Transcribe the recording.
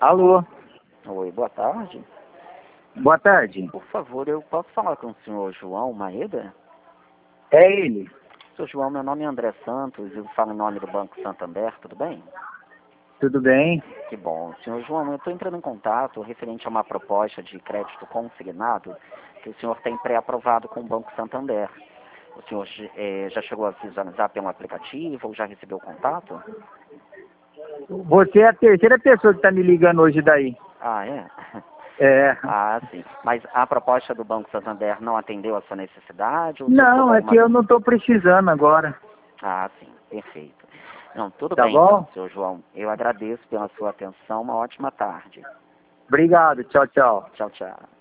Alô, Oi, boa tarde. boa tarde. Por favor, eu posso falar com o senhor João Maeda? É ele. Senhor João, meu nome é André Santos, eu falo em nome do Banco Santander, tudo bem? Tudo bem? Que bom. Senhor João, eu estou entrando em contato referente a uma proposta de crédito consignado que o senhor tem pré-aprovado com o Banco Santander. O senhor já chegou a visualizar pelo aplicativo ou já recebeu contato? Você é a terceira pessoa que está me ligando hoje daí. Ah, é? É. Ah, sim. Mas a proposta do Banco Santander não atendeu a sua necessidade? Ou o senhor ficou Não, com é alguma que eu dúvida? não estou precisando agora. Ah, sim, perfeito. Não, tudo Tá bem então, bom? senhor João. Eu agradeço pela sua atenção. Uma ótima tarde. Obrigado. Tchau, tchau. Tchau, tchau.